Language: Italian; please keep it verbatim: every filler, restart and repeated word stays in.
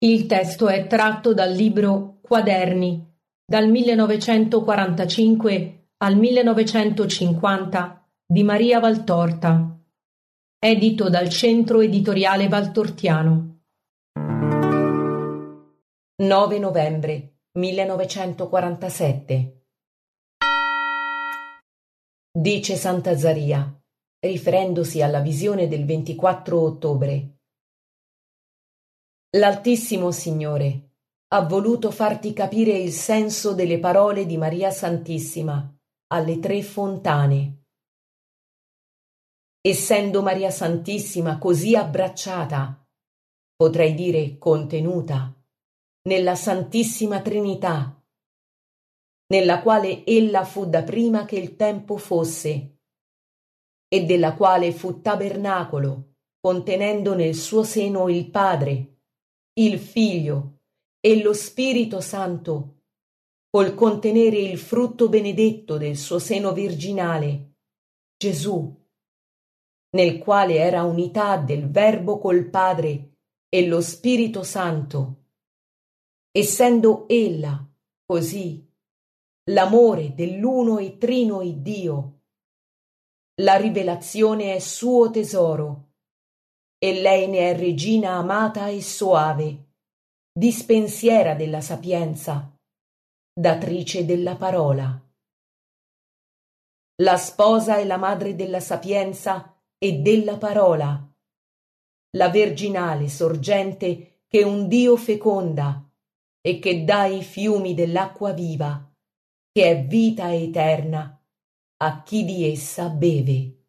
Il testo è tratto dal libro Quaderni, dal millenovecentoquarantacinque al millenovecentocinquanta di Maria Valtorta, edito dal Centro Editoriale Valtortiano. nove novembre millenovecentoquarantasette. Dice Sant'Azaria, riferendosi alla visione del ventiquattro ottobre: L'Altissimo Signore ha voluto farti capire il senso delle parole di Maria Santissima alle tre fontane. Essendo Maria Santissima così abbracciata, potrei dire contenuta, nella Santissima Trinità, nella quale ella fu da prima che il tempo fosse, e della quale fu tabernacolo, contenendo nel suo seno il Padre, il Figlio e lo Spirito Santo, col contenere il frutto benedetto del suo seno virginale, Gesù, nel quale era unità del Verbo col Padre e lo Spirito Santo, essendo ella, così, l'amore dell'uno e trino Iddio. La rivelazione è suo tesoro, e lei ne è regina amata e soave, dispensiera della sapienza, datrice della parola. La sposa è la madre della sapienza e della parola, la virginale sorgente che un Dio feconda e che dà i fiumi dell'acqua viva, che è vita eterna a chi di essa beve.